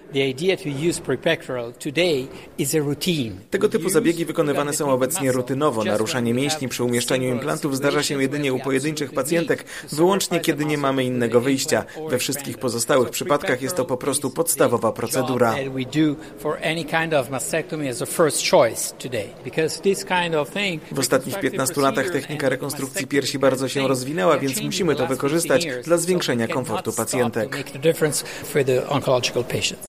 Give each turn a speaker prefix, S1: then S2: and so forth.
S1: Tego typu zabiegi wykonywane są obecnie rutynowo. Naruszanie mięśni przy umieszczaniu implantów zdarza się jedynie u pojedynczych pacjentek, wyłącznie kiedy nie mamy innego wyjścia. We wszystkich pozostałych przypadkach jest to po prostu podstawowa procedura. W ostatnich 15 latach technika rekonstrukcji piersi bardzo się rozwinęła, więc musimy to wykorzystać dla zwiększenia komfortu pacjentek.